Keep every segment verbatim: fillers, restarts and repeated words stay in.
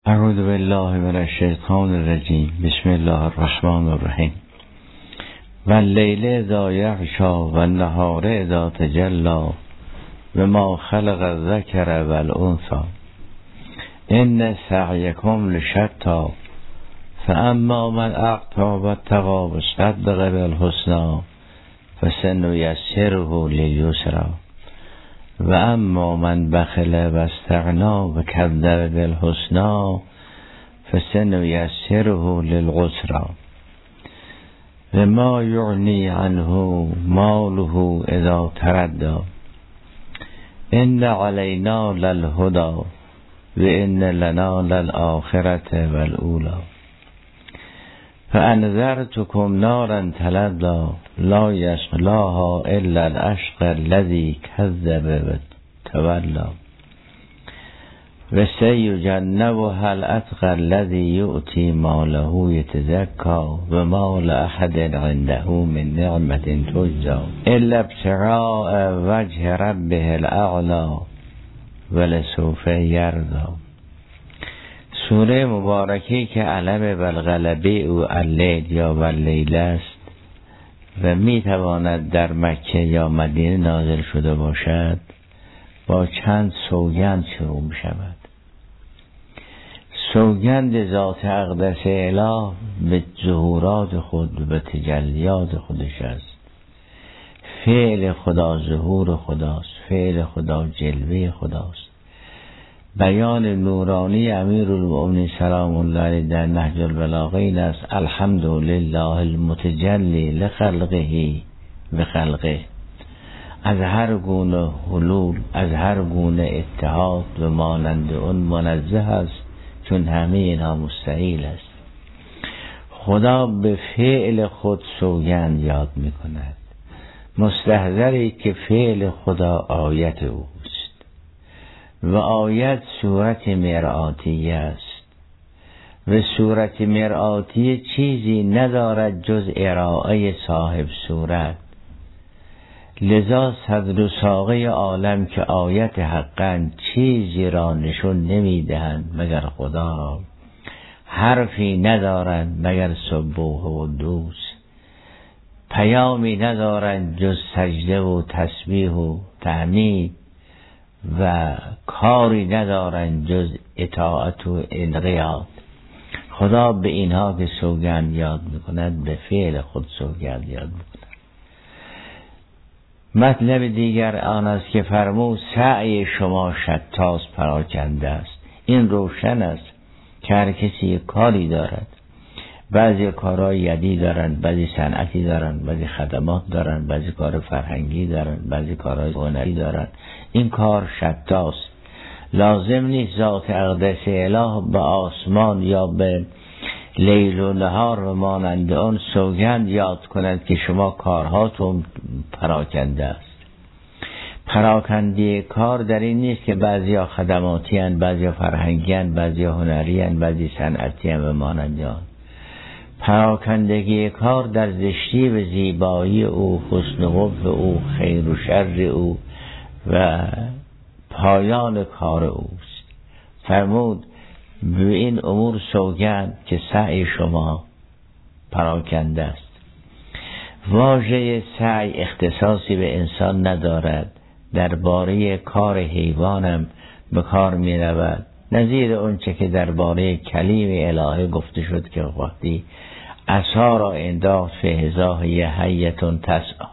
اعوذ بالله من الشیطان الرجیم. بسم الله الرحمن الرحیم. واللیل اذا یغشی والنهار اذا تجلی وما خلق الذکر والانثی ان سعیکم لشتی فاما من اعطی واتقی وصدق بالحسنی فسنیسره لیسری و اما من بخل و استغنا و کذب بالحسنی فسنیسره للعسری و ما یغنی عنه ماله اذا تردی ان علینا للهدی و ان لنا للآخرة والاولی فانذرتکم نارا تلظی لا یصلاها الا الاشقی الذی کذب وتولی و سیجنبها الاتقی الذی یؤتی ماله یتزکی و ما لاحد عنده من نعمة تجزی الا ابتغاء وجه ربه الاعلی ولسوف یرضی. سوره مبارکی که علم بالغلبه او اللیل یا واللیل است و می تواند در مکه یا مدینه نازل شده باشد، با چند سوگند شروع می شود. سوگند ذات اقدس اله به ظهورات خود و به تجلیات خودش است. فعل خدا ظهور خداست، فعل خدا جلوه خداست. بیان نورانی امیرالمؤمنین سلام الله علیه در نهج البلاغه این است: الحمدلله المتجلی لخلقه و خلقه. از هر گونه حلول، از هر گونه اتحاد و مانند اون منزه است، چون همه اینها مستحیل است. خدا به فعل خود سوگند یاد می کند. مستحضری که فعل خدا آیت اوست و آیت صورت مرآتی است و صورت مرآتی چیزی ندارد جز ارائه صاحب صورت. لذا صدر و ساقه عالم که آیت حقا چیزی را نشون نمی دهند مگر خدا، حرفی ندارند مگر سبوح و دوس، پیامی ندارند جز سجده و تسبیح و تحمید و کاری ندارند جز اطاعت و انقیاد. خدا به اینها که سوگند یاد میکند به فعل خود سوگند یاد میکند. مطلب دیگر آن است که فرمود سعی شما شتاست، پراکنده است. این روشن است که هر کسی کاری دارد. بعضی کارها یدی دارند، بعضی صنعتی دارند، بعضی خدمات دارند، بعضی کار فرهنگی دارند، بعضی کارهای هنری دارند. این کار شتاست. لازم نیست ذات اقدس اله به آسمان یا به لیل و نهار و مانند آن سوگند یاد کند که شما کارهاتون پراکنده است. پراکنده کار در این نیست که بعضی ها خدماتی هستند، بعضی ها فرهنگی هستند، بعضی ها هنری هستند، بعضی صنعتی هستند و مانند آن. پراکندگی کار در زشتی و زیبایی او، حسن و قبح او، خیر و شر او و پایان کار اوست. فرمود به این امور سوگند که سعی شما پراکنده است. واژه سعی اختصاصی به انسان ندارد. درباره کار حیوانم به کار می رود، نظیر اونچه که درباره کلیم الهی گفته شد که وقتی عصا را انداخت فاذا هی حیة تسعی.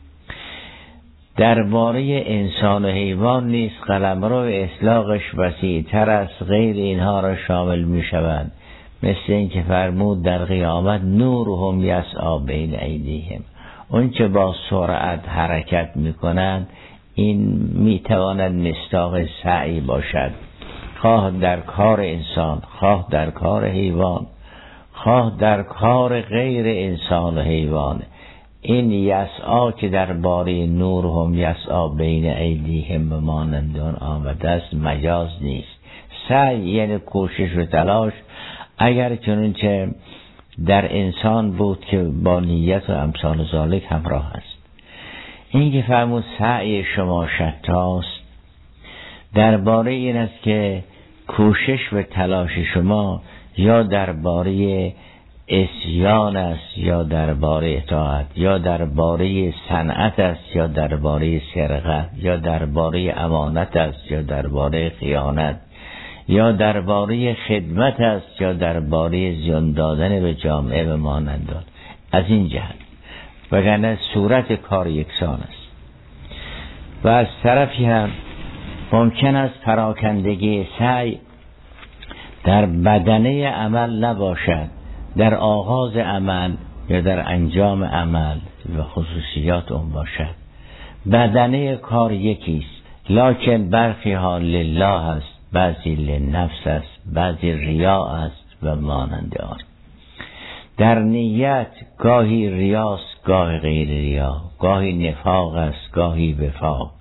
درباره انسان و حیوان نیست. قلمرو اطلاقش وسیع‌تر است، غیر اینها را شامل می شوند. مثل این که فرمود در قیامت نورهم یسعی بین ایدیهم. اون که با سرعت حرکت می کنند این می تواند مصداق سعی باشد، خواه در کار انسان، خواه در کار حیوان، خواه در کار غیر انسان و حیوان. این یسعا که در باره نور هم یسعا بین ایدیهم و مانندان آمده است مجاز نیست. سعی یعنی کوشش و تلاش، اگر چنانچه در انسان بود که با نیت و امثال ذالک همراه است. این که فرمود سعی شما شتاست درباره این است که کوشش و تلاش شما یا درباره عصیان است یا درباره اطاعت، یا درباره صنعت است یا درباره سرقت، یا درباره امانت است یا درباره خیانت، یا درباره خدمت است یا درباره زیان دادن به جامعه و مانندان. از این جهت وگرنه صورت کار یکسان است. و از طرفی هم ممکن است پراکندگی سعی در بدنه عمل نباشد، در آغاز عمل یا در انجام عمل و خصوصیات اون باشد. بدنه کار یکیست، لکن برخی ها لله است، بعضی لنفس است، بعضی ریا است و مانند آن. در نیت گاهی ریاست، گاهی غیر ریا، گاهی نفاق است، گاهی وفاق.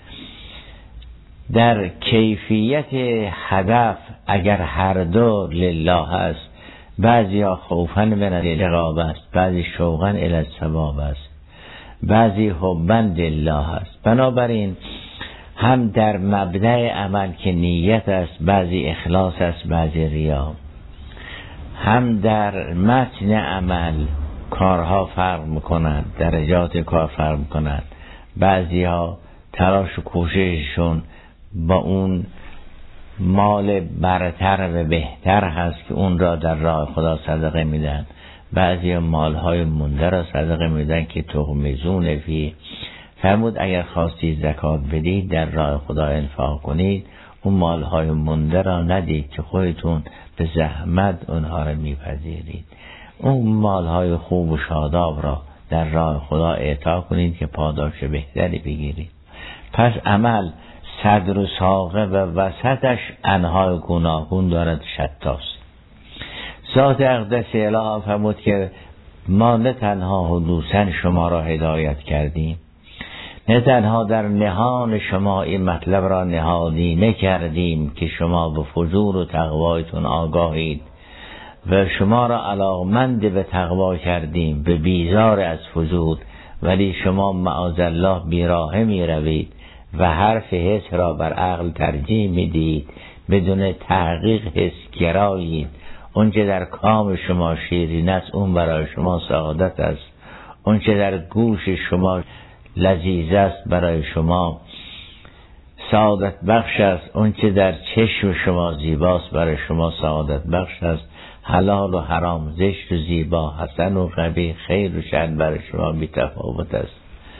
در کیفیت هدف اگر هر دو لله است، بعضی ها خوفاً من العقاب است، بعضی شوقاً الی الثواب است، بعضی حباً لله است. بنابراین هم در مبدأ عمل که نیت است، بعضی اخلاص است، بعضی ریا. هم در متن عمل کارها فرق میکنند، درجات کار فرق میکنند. بعضی ها تلاش و کوشششون با اون مال برتر و بهتر هست که اون را در راه خدا صدقه میدن. بعضی مالهای مونده را صدقه میدن که تغمزون فی. فرمود اگر خواستید زکات بدید در راه خدا انفاق کنید، اون مالهای مونده را ندید که خودتون به زحمت اونها را میپذیرید. اون مالهای خوب و شاداب را در راه خدا اعطا کنید که پاداش بهتری بگیرید. پس عمل صدر و ساقه و وسطش انهای گوناگون دارد، شتاست. ذات اقدس اله فرمود که ما نه تنها حدوثاً شما را هدایت کردیم، نه تنها در نهان شما این مطلب را نهادینه کردیم که شما به فجور و تقوایتون آگاهید و شما را علاقمند به تقوا کردیم، به بیزار از فجور، ولی شما معاذالله بیراهه می روید و حرف حس را بر عقل ترجیح می دید، بدون تحقیق حسگرایید. اونچه در کام شما شیرین است اون برای شما سعادت است، اونچه در گوش شما لذیذ است برای شما سعادت بخش است، اونچه در چشم شما زیباست برای شما سعادت بخش است. حلال و حرام، زشت و زیبا، حسن و قبیح، خیر و شر برای شما بی تفاوت است.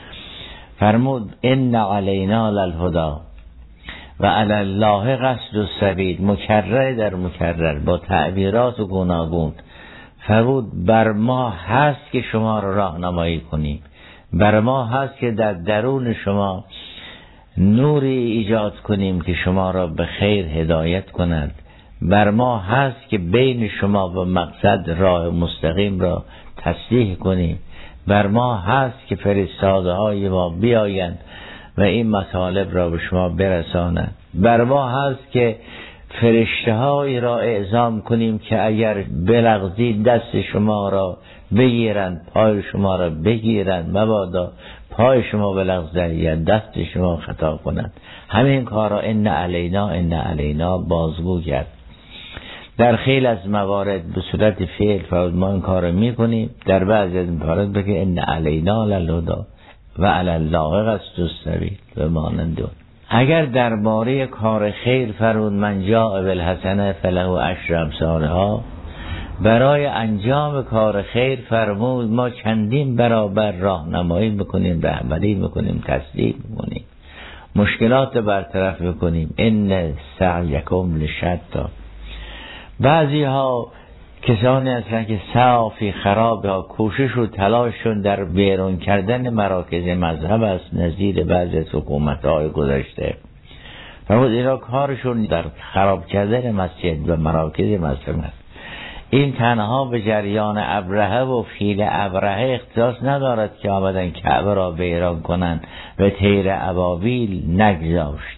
فرمود ان علینا للهدی و علی الله قصد السبیل، مکرر در مکرر با تعبیرات گوناگون. فرمود بر ما هست که شما را راهنمایی کنیم، بر ما هست که در درون شما نوری ایجاد کنیم که شما را به خیر هدایت کند. بر ما هست که بین شما و مقصد راه مستقیم را تصحیح کنیم. بر ما هست که فرستاده های ما بیایند و این مطالب را به شما برسانند. بر ما هست که فرشته هایی را اعزام کنیم که اگر بلغزید دست شما را بگیرند، پای شما را بگیرند، مبادا پای شما بلغزد یا دست شما خطا کنند. همین کارا ان علینا ان علینا بازگو کرد. در خیلی از موارد به صورت فعل فرض ما این کار رو میکنیم، در بعضی از موارد بگه ان علینا للهدی و علی الله قصد السبیل و مانند. اگر درباره کار خیر فرمود من جاء بالحسنه فله عشر امثالها، برای انجام کار خیر فرمود ما چندین برابر راهنمایی میکنیم، رهبری میکنیم، تصدیق میکنیم، مشکلات برطرف میکنیم. ان سعیکم لشتی. بعضی ها کسانی هستند که سعی خراب ها کوشش و تلاششون در بیرون کردن مراکز مذهب است، نظیر بعضی از حکومت های گذشته. فرمود اینا کارشون در خراب کردن مسجد و مراکز مذهب است. این تنها به جریان ابرهه و فیل ابرهه اختصاص ندارد که آمدن کعبه را ویران کنند و طیر ابابیل نگذاشت.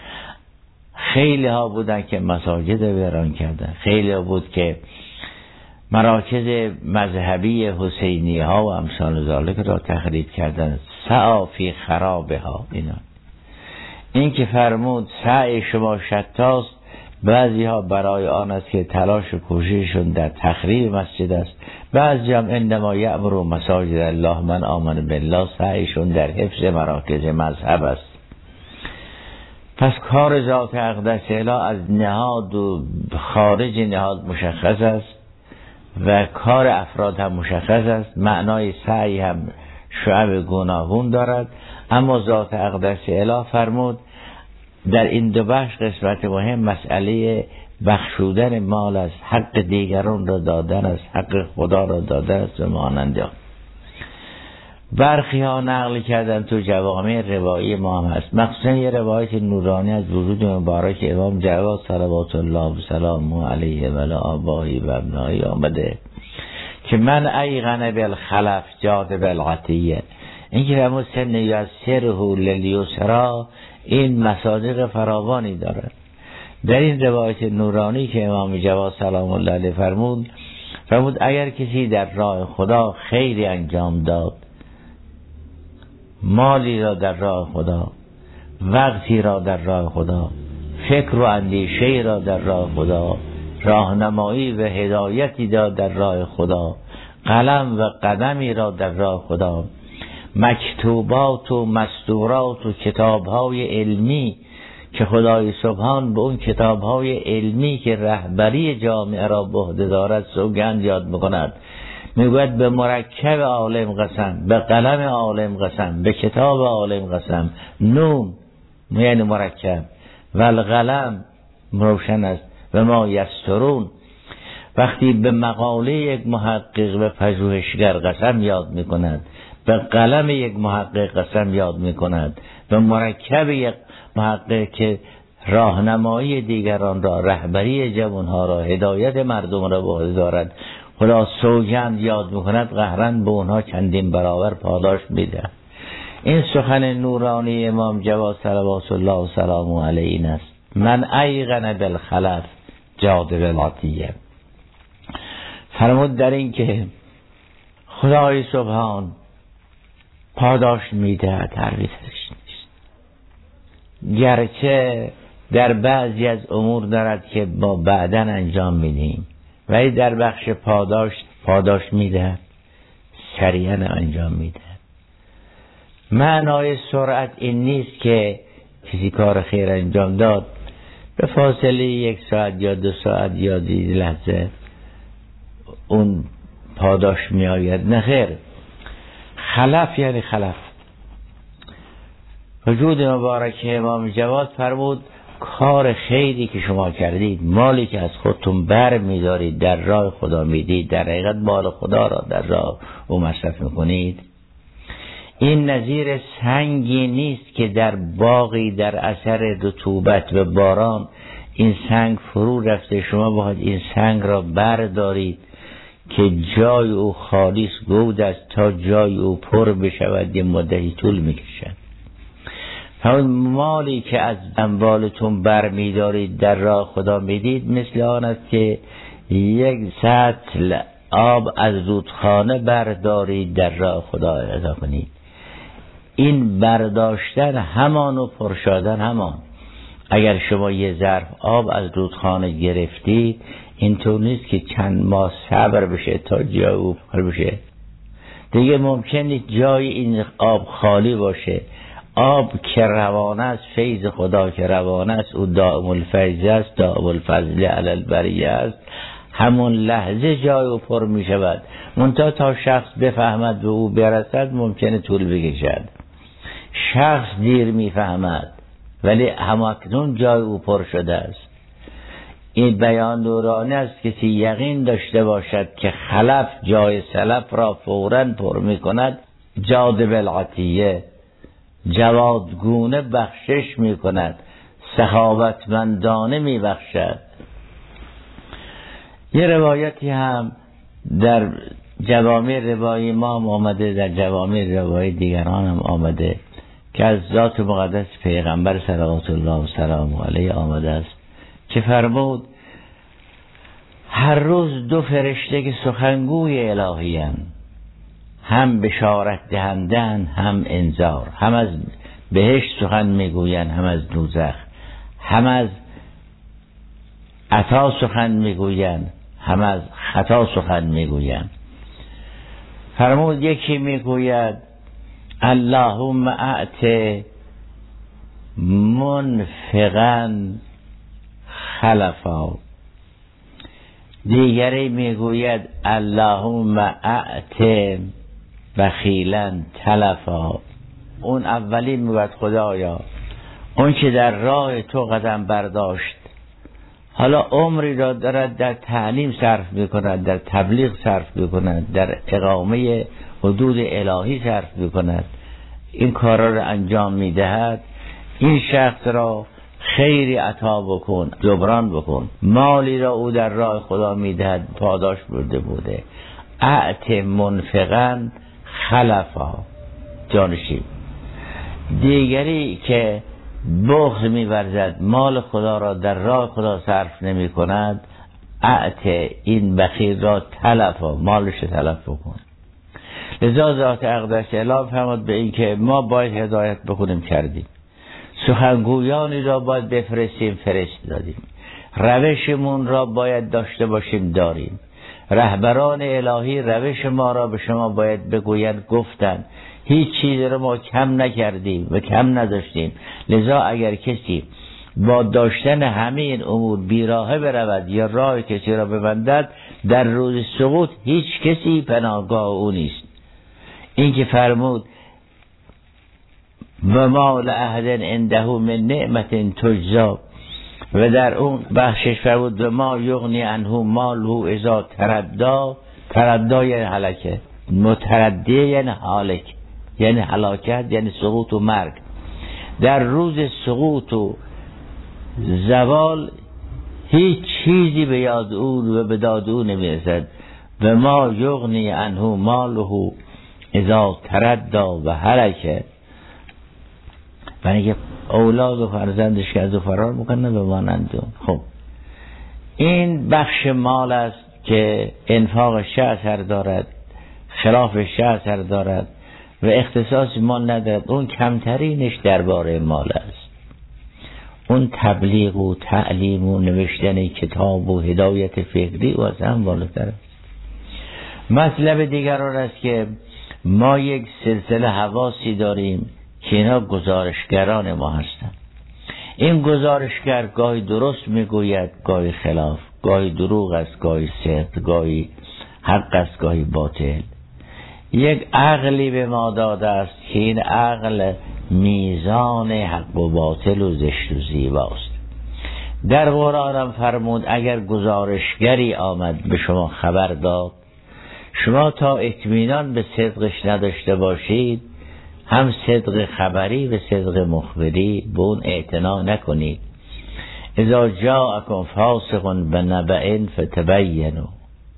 خیلی ها بودن که مساجد ویران کردن، خیلی ها بود که مراکز مذهبی حسینی ها و امثال ذالک را تخریب کردن. سعی فی خرابها. اینا این که فرمود سعی شما شتاست، بعضی ها برای آن است که تلاش و کوشششون در تخریب مسجد است، بعضی هم انما یأمر مساجد الله من آمن بالله، سعیشون در حفظ مراکز مذهب است. پس کار ذات اقدس اله از نهاد و خارج نهاد مشخص است و کار افراد هم مشخص است، معنای سعی هم شعب گوناگون دارد. اما ذات اقدس اله فرمود در این دو بخش قسمت مهم مسئله بخشودن مال است، حق دیگران را دادن است، حق خدا را دادن است و مانند آن. برخی ها نقل کردن تو جوامع روایی ما هم هست، مخصوصا یه روایت نورانی از وجود مبارک امام جواد صلوات الله و سلامه علیه و آبایی و ابنایی آمده که من ایقن بالخلف جاد بالعطیه، این که همون سن یسره لیسرا، این مصادیق فراوانی دارد. در این روایت نورانی که امام جواد سلام الله علیه فرمود فرمود اگر کسی در راه خدا خیری انجام داد، مالی را در راه خدا، وقتی را در راه خدا، فکر و اندیشه را در راه خدا، راهنمایی و هدایتی را در راه خدا، قلم و قدمی را در راه خدا، مکتوبات و مستورات و کتاب‌های علمی که خدای سبحان به اون کتاب‌های علمی که رهبری جامعه را به عهده دارد سوگند یاد می‌کند، میگوید به مرکب عالم قسم، به قلم عالم قسم، به کتاب عالم قسم، نون یعنی مرکب و القلم روشن است و ما یسترون. وقتی به مقاله یک محقق و پژوهشگر قسم یاد می‌کند، به قلم یک محقق قسم یاد می‌کند، به مرکب یک محقق که راهنمایی دیگران را، رهبری جوانها را، هدایت مردم را به عهده دارد، خدا سوگند یاد می‌کند، قهرن به اونها چندین برابر پاداش میده. این سخن نورانی امام جواد صلوات الله و سلامه علیه این است: من ایقن بالخلف جاد بالعطیه. فرمود در این که خدای سبحان پاداش میده، ترویتش نیست، گرچه در بعضی از امور دارد که با بعدن انجام میدیم، ولی در بخش پاداش پاداش میده، سریعا انجام میده. معنای سرعت این نیست که کسی کار خیر انجام داد به فاصله یک ساعت یا دو ساعت یا دی لحظه اون پاداش می آید، نه خیر. خلف یعنی خلف. وجود مبارک امام جواد فرمود کار خیری که شما کردید، مالی که از خودتون بر می دارید در راه خدا میدید، در حقیقت مال خدا را در راه او مصرف میکنید، این نظیر سنگی نیست که در باغی در اثر رطوبت و باران این سنگ فرو رفته، شما باید این سنگ را بردارید که جای او خالیس گود است تا جای او پر بشود، یه مدتی طول میکشد. همون مالی که از اموالتون بر میدارید در راه خدا میدید مثل آن است که یک سطل آب از رودخانه بردارید در راه خدا ادا کنید. این برداشتن همان و پرشادن همان. اگر شما یه ظرف آب از رودخانه گرفتید، اینطور نیست که چند ماه صبر بشه تا جای او پر بشه. دیگه ممکن نیست جای این آب خالی باشه. آب که روانه است، فیض خدا که روانه است، او دائم الفیض است، دائم الفضل علی البریه است، همون لحظه جای او پر می شود. منتها تا شخص بفهمد و او برسد ممکنه طول بکشد. شخص دیر می فهمد ولی همکنون جای او پر شده است. این بیان نورانی است کسی یقین داشته باشد که خلف جای سلف را فوراً پر می کند، جاد بالعطیه، جوادگونه بخشش می کند، سخاوتمندانه می بخشد. یه روایتی هم در جوامع روایی ما هم آمده، در جوامع روایی دیگران هم آمده که از ذات مقدس پیغمبر صلوات الله و سلامه علیه آمده است که فرمود هر روز دو فرشته که سخنگوی الهی هم هم بشارت دهندن هم انذار، هم از بهشت سخن میگوین هم از دوزخ، هم از عطا سخن میگویند، هم از خطا سخن میگویند. فرمود یکی میگوید اللهم اعط منفقا خلفا، دیگری میگوید اللهم اعط بخیلا تلفا. اون اولی میگوید خدایا اون که در راه تو قدم برداشت، حالا عمری را دارد در تعلیم صرف میکند، در تبلیغ صرف میکند، در اقامه حدود الهی صرف میکند، این کارا را انجام میدهد، این شخص را خیری عطا بکن، جبران بکن. مالی را او در راه خدا میدهد، پاداش برده بوده. اعط منفقا خلفا، جانشین. دیگری که بخل می‌ورزد، مال خدا را در راه خدا صرف نمی کند، اعط این بخیل را تلفا، مالش تلف بکن. لذا ذات اقدس اعلام فرمود به این که ما باید هدایت بکنیم، کردیم. سخنگویانی را باید بفرستیم، فرستادیم. روشمون را باید داشته باشیم، داریم. رهبران الهی روش ما را به شما باید بگویند، گفتند. هیچ چیز را ما کم نکردیم و کم نداشتیم. لذا اگر کسی با داشتن همه این امور بیراهه برود یا راه کسی را ببندد، در روز سقوط هیچ کسی پناهگاه او نیست. این که فرمود و ما لأحد عنده من نعمت تجزا، و در اون بخشش فرمود و ما یغنی عنه ماله اذا تردی. تردی یعنی هلاکه، متردی یعنی هالک، یعنی هلاکت، یعنی سقوط و مرگ. در روز سقوط و زوال هیچ چیزی به یاد او و به داد او نمیرسد. و ما یغنی عنه ماله اذا تردی و هلکه، یعنی اولاد و فرزندش که از او فرار میکنه به مانند. خب این بخش مال است که انفاق اثر دارد، خلاف اثر دارد و اختصاص مال ندارد. اون کمترینش درباره مال است. اون تبلیغ و تعلیم و نوشتن کتاب و هدایت فکری و از هم بالاتر است. مطلب دیگران است که ما یک سلسله حواسی داریم که اینا گزارشگران ما هستند. این گزارشگر گاهی درست میگوید، گاهی خلاف، گاهی دروغ است، گاهی صدق، گاهی حق است، گاهی باطل. یک عقلی به ما داده است که این عقل میزان حق و باطل و زشت و زیباست. در قرآن هم فرمود اگر گزارشگری آمد به شما خبر داد، شما تا اطمینان به صدقش نداشته باشید، هم صدق خبری و صدق مخبری به اون اعتنا نکنید. اذا جاءکم فاسق بنبأ فتبینوا.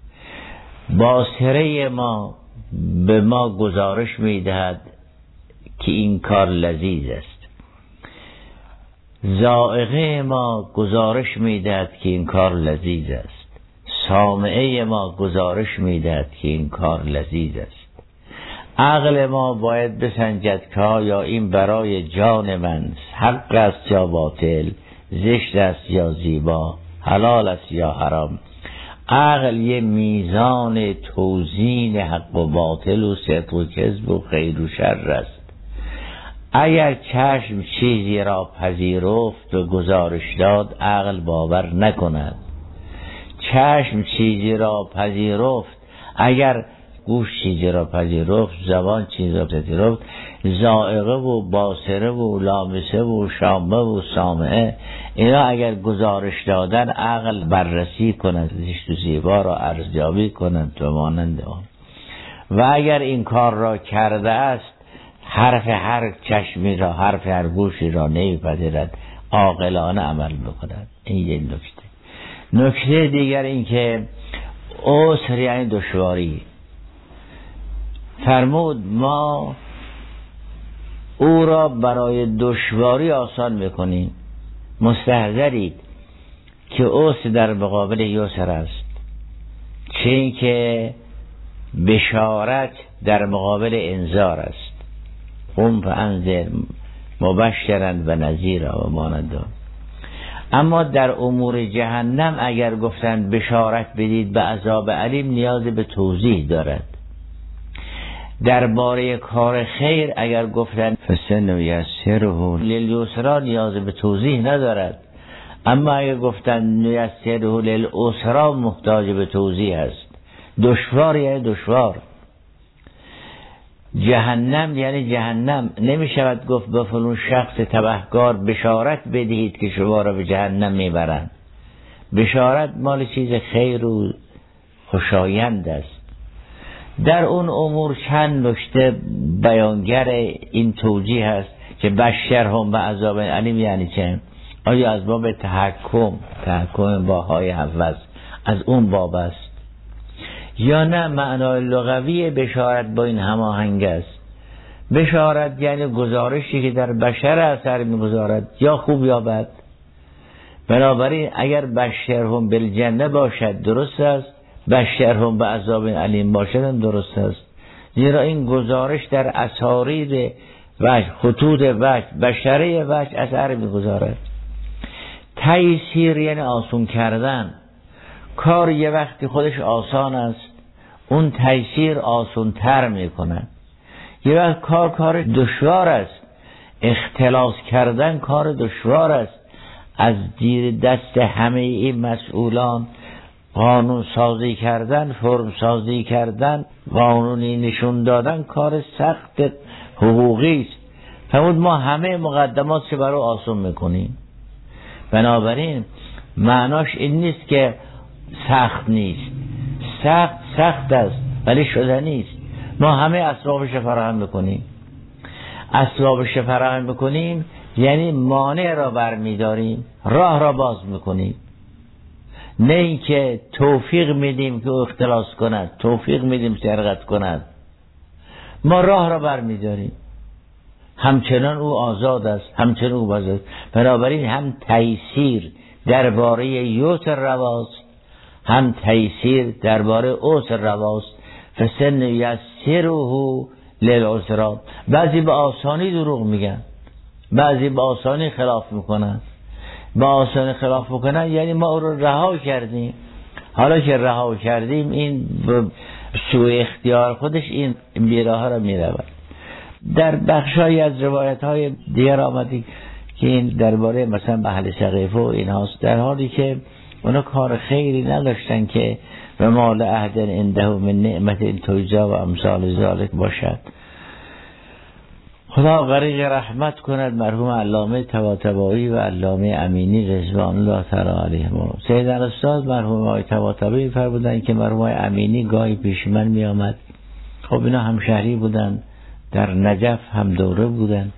باسره ما به ما گزارش میدهد که این کار لذیذ است. ذائقه ما گزارش میدهد که این کار لذیذ است. سامعه ما گزارش میدهد که این کار لذیذ است. عقل ما باید بسنجد که آیا این برای جان من حق است یا باطل، زشت است یا زیبا، حلال است یا حرام. عقل یه میزان توزین حق و باطل و صدق و کذب و خیر و شر است. اگر چشم چیزی را پذیرفت و گزارش داد، عقل باور نکند. چشم چیزی را پذیرفت، اگر گوش چیزی را پذیرفت، زبان چیزی را پذیرفت، ذائقه و باصره و لامسه و شامه و سامعه، اینا اگر گزارش دادن، عقل بررسی کند، زشت و زیبا را ارزیابی کند و مانند آن. و اگر این کار را کرده است، حرف هر چشمی را، حرف هر گوشی را نمیپذیرد، عاقلانه عمل بکند. این یک نکته. نکته دیگر این که عسر یعنی دشواری. فرمود ما او را برای دشواری آسان میکنیم. مستحضرید که عسر در مقابل یسر است، چه این که بشارت در مقابل انذار است. قم فانذر مبشرا و نذیرا و مانند. اما در امور جهنم اگر گفتند بشارت بدید به عذاب علیم نیاز به توضیح دارد. درباره کار خیر اگر گفتند فسنیسره لیلیسرا نیاز به توضیح ندارد، اما اگر گفتند نیسره لیلعسرا محتاج به توضیح است. دشوار یعنی دشوار. جهنم یعنی جهنم. نمی شود گفت به فلان شخص تبهکار بشارت بدهید که شما را به جهنم میبرند. بشارت مال چیز خیر و خوشایند است. در اون امور چند نکته بیانگر این توجیه است که بشرهم به عذاب علیم یعنی چه؟ آیا از باب تحکم تحکم با های حفظ از اون باب است یا نه معنای لغوی بشارت با این هماهنگ است؟ بشارت یعنی گزارشی که در بشر اثر میگذارد یا خوب یا بد. بنابراین اگر بشرهم بالجنه باشد درست است، بشرهم به عذاب علیم باشد درست است، زیرا این گزارش در اسارید وجه خطوط وجه بشره وجه اثر میگذارد. تیسیر یعنی آسون کردن. کار یه وقتی خودش آسان است، اون تیسیر آسان تر میکنه. یه وقت کار کار دشوار است، اختلاس کردن کار دشوار است. از زیر دست همه این مسئولان قانون سازی کردن، فرم سازی کردن، قانونی نشون دادن کار سخت حقوقی است. فرمود ما همه مقدمات رو برای آسان میکنیم. بنابراین معناش این نیست که سخت نیست، سخت سخت است ولی شده نیست. ما همه اسبابش فراهم میکنیم. اسبابش فراهم میکنیم یعنی مانع را برمیداریم، راه را باز میکنیم. نه اینکه توفیق میدیم که او اختلاس کند، توفیق میدیم سرقت کند. ما راه را برمیداریم، همچنان او آزاد است، همچنان او آزاد است. بنابراین هم تیسیر درباره یسر رواست، هم تیسیر درباره عسر رواست. فسن یسره للعسرا. بعضی به آسانی دروغ میگن، بعضی به آسانی خلاف میکنن. به آسانی خلاف میکنن یعنی ما او رو رها کردیم. حالا که رها کردیم این سوء اختیار خودش این بیراه را میرود. در بخشای از روایت های دیگر آمده که این درباره مثلا اهل سقیفه و این هاست، در حالی که اونا کار خیری نداشتن که و مال عهد عنده من نعمت تجزا و امثال ذالک باشد. خدا غریق رحمت کند مرحوم علامه طباطبایی و علامه امینی رضوان الله تعالی علیهم. سید الاستاد مرحوم آقای طباطبایی فرمودند که مرحوم آقای امینی گاهی پیش من می آمد. خب اینا همشهری بودن، در نجف هم دوره بودن.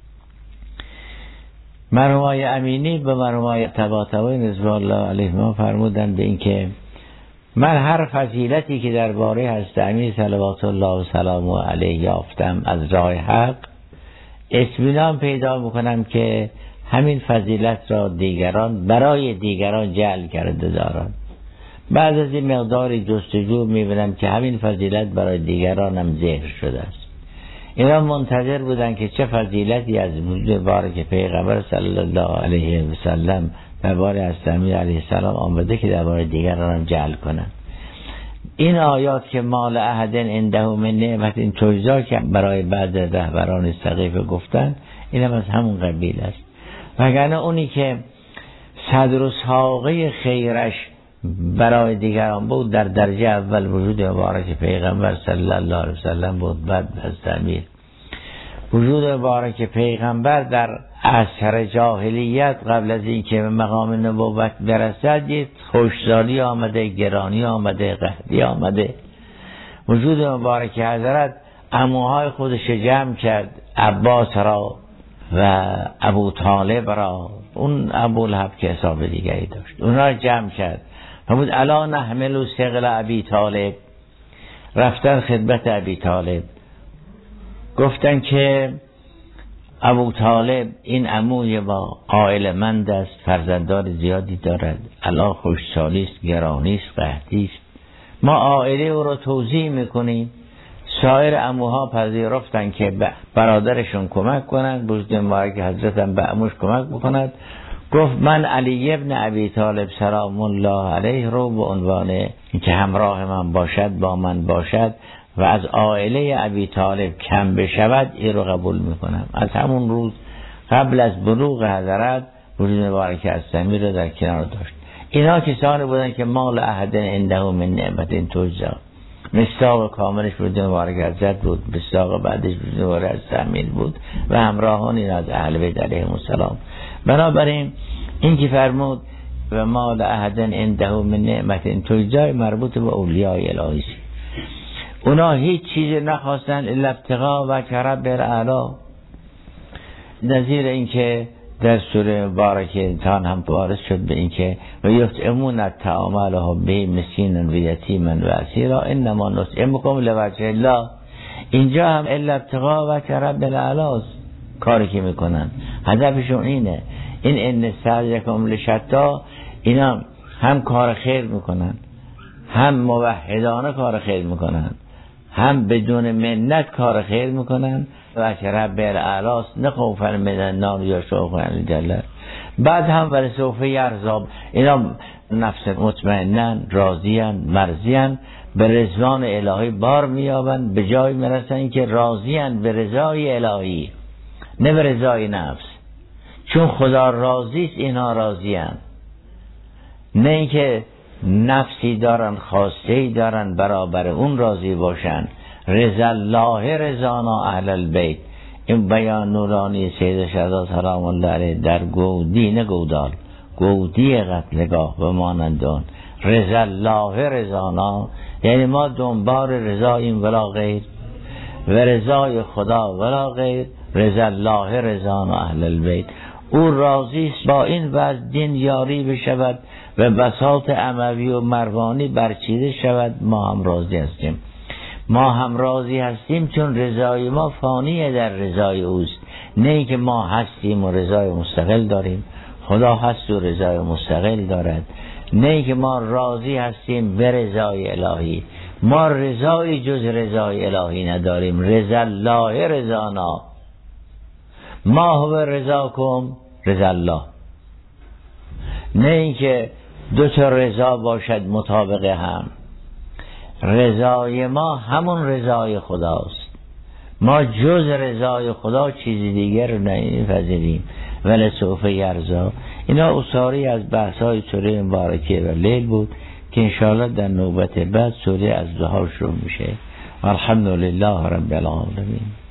مرحوم آقای امینی به مرحوم آقای طباطبایی رضوان الله علیهم فرمودند به این که من هر فضیلتی که درباره حضرت امیر صلوات الله و سلام علیه یافتم از راه حق، اطمینان پیدا میکنم که همین فضیلت را دیگران برای دیگران جعل کرده دارند. بعد از این مقداری جستجو میبینم که همین فضیلت برای دیگران هم ذکر شده است. اینا منتظر بودن که چه فضیلتی از وجود بارک پیغمبر صلی الله علیه و سلم درباره حضرت امیر علیه السلام آمده که درباره دیگران هم جعل کنند. این آیات که مال عهد عنده من نعمت این تجزا که برای بعض رهبران سقیفه گفتن، این هم از همون قبیل است. وگرنه اونی که صدر و ساقه خیرش برای دیگران بود در درجه اول وجود مبارک پیغمبر صلی الله علیه وسلم بود. بعد از امیر وجود مبارک پیغمبر در عصر جاهلیت قبل از این که به مقام نبوت برسد یک خوشزالی آمده، گرانی آمده، قحطی آمده. وجود مبارک حضرت عموهای خودش جمع کرد، عباس را و ابو طالب را، اون ابو لهب که حساب دیگری داشت، اونها را جمع کرد. فرمود الا نحمل ثقل ابی طالب. رفتن خدمت ابی طالب، گفتن که ابو طالب این عموی با قائل مند است، فرزندان زیادی دارد، الا خوشحالی است، گرانی است، قحطی است. ما عائله او را توضیح میکنیم. سایر عموها پذیرفتن که برادرشون کمک کنند، وجود مبارک حضرت هم به عموش کمک بکند. گفت من علی ابن ابی طالب سلام الله علیه رو به عنوان اینکه همراه من باشد، با من باشد و از عائله ابی طالب کم بشود، این رو قبول میکنم. از همون روز قبل از بلوغ حضرت وجود مبارک اسلمی رو در کنار داشت. اینا کسانی بودن که مال احد عنده من نعمت تجزی، مصداق کاملش وجود مبارک حضرت بود، مصداق بعدش وجود مبارک اسلمی بود و همراهان این از اهل بیت علیهم السلام. بنابراین این که فرمود و مال احد عنده من نعمت تجزی مربوط به اولیای الهی، اونا هیچ چیزی نخواستن الا ابتغاء وجه رب الاعلی. نظیر این که در سوره مبارکه تان هم وارد شد به این که و یطعمون الطعام علی حبه مسکینا و یتیما و اسیرا انما نطعمکم لوجه الله. اینجا هم الا ابتغاء وجه رب الاعلی کاری که میکنن، هدفشون اینه. این ان سعیکم لشتا، اینا هم کار خیر میکنن، هم موحدانه کار خیر میکنن، هم بدون منت کار خیر میکنن و رب الاعلی نه خوفا من النار یا شوقا الجنه. بعد هم ولی سوف یرضا، اینا نفس مطمئنن، راضیان، مرضیان، به رضوان الهی بار میابند، به جای میرسن که راضیان به رضای الهی نه به رضای نفس. چون خدا راضی است اینها راضیان، نه اینکه نفسی دارن، خواسته‌ای دارن برابر اون راضی باشن. رضا الله رضانا اهل البیت، این بیان نورانی سید شهزاد سلام الله علیه در گودی، نه گودال، گودی قتلگاه به مانندان. رضا الله رضانا یعنی ما دنبال رضاییم ولا غیر، و رضای خدا ولا غیر. رضا الله رضانا اهل البیت، او راضی است با این وضع دین یاری بشود و بساط اموی و مروانی برچیده شود. ما هم راضی هستیم، ما هم راضی هستیم چون رضای ما فانیه در رضای اوست، نه ای که ما هستیم و رضای مستقل داریم. خدا هست و رضای مستقل دارد، نه ای که ما راضی هستیم به رضای الهی. ما رضای جز رضای الهی نداریم. رضا الله رضانا، ما هو رضاکم رضا الله، نه ای که دو تا رضا باشد مطابق هم. رضای ما همون رضای خداست، ما جز رضای خدا چیزی دیگر رو نمی‌پذیریم. ولی سوف یرضا، اینا اصاری از بحث‌های سوره مبارکه و لیل بود که انشاءالله در نوبت بعد سوره از ضحی شروع میشه. الحمدلله رب العالمین.